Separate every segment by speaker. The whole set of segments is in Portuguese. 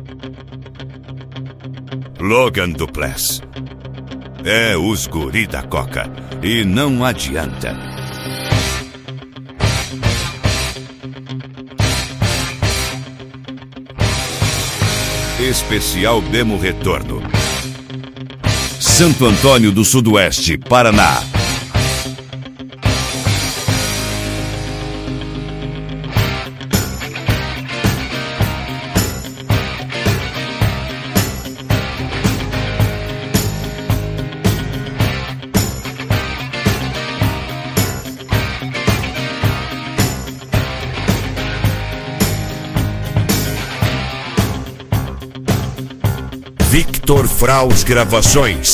Speaker 1: Logan Duplass. É os guri da Coca. E não adianta. Especial Demo Retorno. Santo Antônio do Sudoeste, Paraná. Victor Fraus Gravações.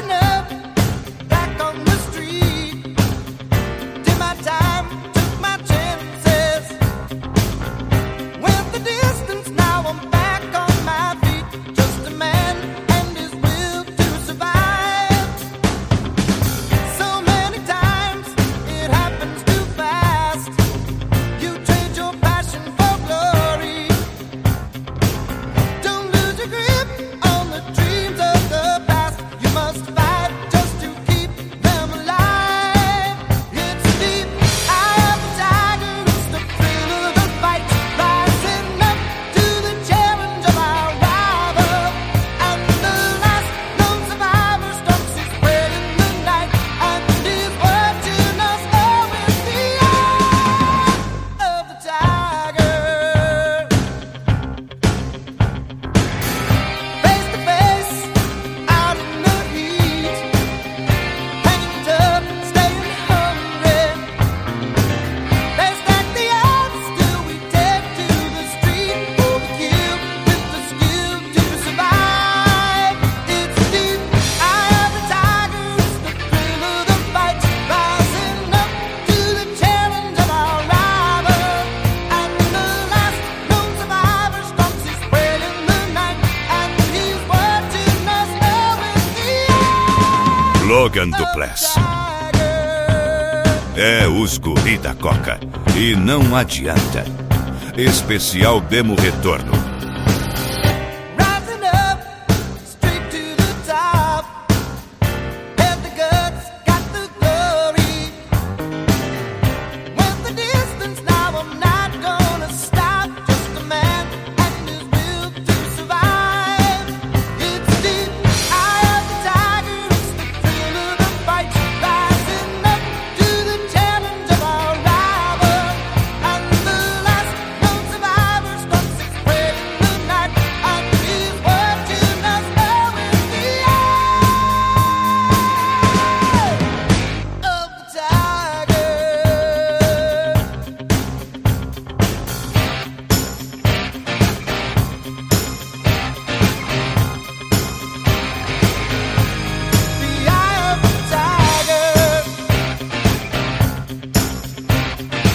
Speaker 1: Logan Duplass. É os guri da Coca. E não adianta. Especial Demo Retorno.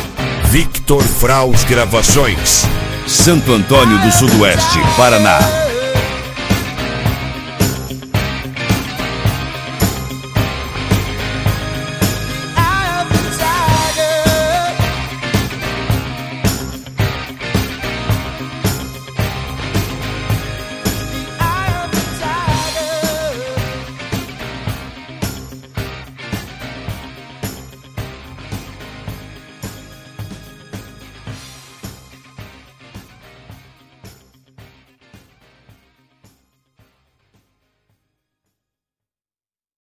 Speaker 1: Victor Fraus Gravações. Santo Antônio do Sudoeste, Paraná.